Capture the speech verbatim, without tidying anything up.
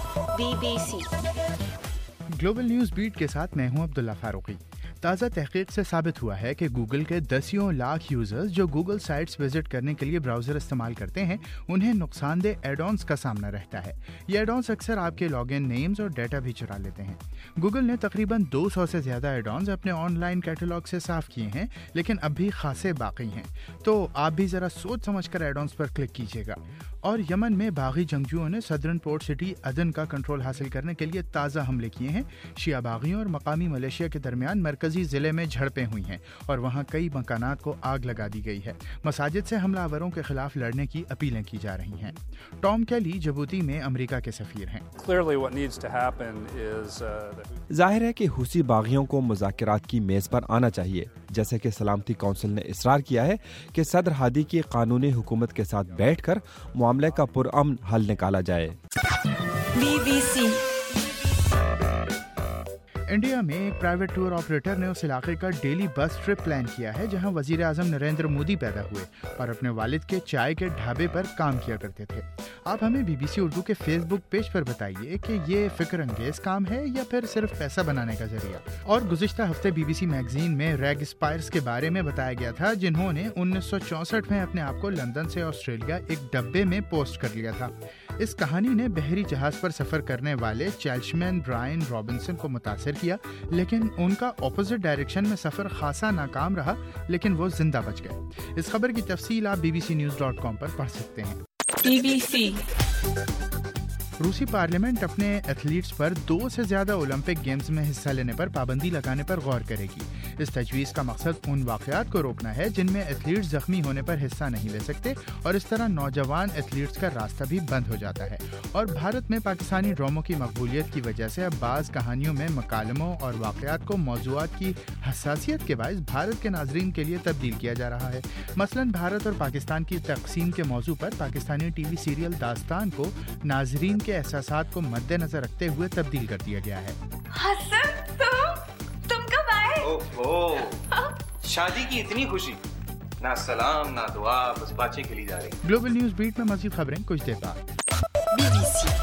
Be B C global news beat کے ساتھ میں ہوں عبداللہ فاروقی۔ تازہ تحقیق سے ثابت ہوا ہے کہ گوگل کے دسیوں لاکھ یوزرز جو گوگل سائٹس وزٹ کرنے کے لیے براؤزر استعمال کرتے ہیں انہیں نقصان دہ ایڈ آنز کا سامنا رہتا ہے۔ یہ ایڈ آنز اکثر آپ کے لاگ ان نیمز اور ڈیٹا بھی چرا لیتے ہیں۔ گوگل نے تقریباً دو سو سے زیادہ ایڈ آنز اپنے آن لائن کیٹلاگ سے صاف کیے ہیں، لیکن اب بھی خاصے باقی ہیں، تو آپ بھی ذرا سوچ سمجھ کر ایڈ آنز پر کلک کیجیے گا۔ اور یمن میں باغی جنگجوؤں نے صدرن پورٹ سٹی عدن کا کنٹرول حاصل کرنے کے لیے تازہ حملے کیے ہیں۔ شیعہ باغیوں اور مقامی ملیشیا کے درمیان مرکزی ضلع میں جھڑپیں ہوئی ہیں اور وہاں کئی مکانات کو آگ لگا دی گئی ہے۔ مساجد سے حملہ آوروں کے خلاف لڑنے کی اپیلیں کی جا رہی ہیں۔ ٹام کیلی جبوتی میں امریکہ کے سفیر ہیں۔ ظاہر ہے کہ حوثی باغیوں کو مذاکرات کی میز پر آنا چاہیے، جیسے کہ سلامتی کونسل نے اصرار کیا ہے کہ صدر ہادی کی قانونی حکومت کے ساتھ بیٹھ کر معاملے کا پرامن حل نکالا جائے۔ بی بی سی انڈیا میں ایک پرائیویٹ ٹور آپریٹر نے اس علاقے کا ڈیلی بس ٹرپ پلان کیا ہے جہاں وزیر اعظم نریندر مودی پیدا ہوئے اور اپنے والد کے چائے کے ڈھابے پر کام کیا کرتے تھے۔ آپ ہمیں بی بی سی اردو کے فیس بک پیج پر بتائیے کہ یہ فکر انگیز کام ہے یا پھر صرف پیسہ بنانے کا ذریعہ۔ اور گزشتہ ہفتے بی بی سی میگزین میں ریگ اسپائرز کے بارے میں بتایا گیا تھا جنہوں نے انیس سو چونسٹھ میں اپنے آپ کو لندن سے آسٹریلیا ایک ڈبے میں پوسٹ کر لیا تھا۔ اس کہانی نے بحری جہاز پر سفر کرنے والے چیلشمین برائن رابنسن کو متاثر کیا، لیکن ان کا اپوزٹ ڈائریکشن میں سفر خاصا ناکام رہا، لیکن وہ زندہ بچ گئے۔ اس خبر کی تفصیل آپ B B C news dot com پر پڑھ سکتے ہیں۔ بی بی سی روسی پارلیمنٹ اپنے ایتھلیٹس پر دو سے زیادہ اولمپک گیمز میں حصہ لینے پر پابندی لگانے پر غور کرے گی۔ اس تجویز کا مقصد ان واقعات کو روکنا ہے جن میں ایتھلیٹس زخمی ہونے پر حصہ نہیں لے سکتے اور اس طرح نوجوان ایتھلیٹس کا راستہ بھی بند ہو جاتا ہے۔ اور بھارت میں پاکستانی ڈراموں کی مقبولیت کی وجہ سے اب بعض کہانیوں میں مکالموں اور واقعات کو موضوعات کی حساسیت کے باعث بھارت کے ناظرین کے لیے تبدیل کیا جا رہا ہے۔ مثلاً بھارت اور پاکستان کی تقسیم کے موضوع پر Pakistani T V serial Dastaan کو ناظرین کے احساسات کو مد نظر رکھتے ہوئے تبدیل کر دیا گیا ہے۔ حسن تم تم کب آئے؟ اوہو، شادی کی اتنی خوشی، نہ سلام نہ دعا، بس باتیں کھلی جا رہی۔ گلوبل نیوز بیٹ میں مزید خبریں کچھ دیر بعد۔ Be B C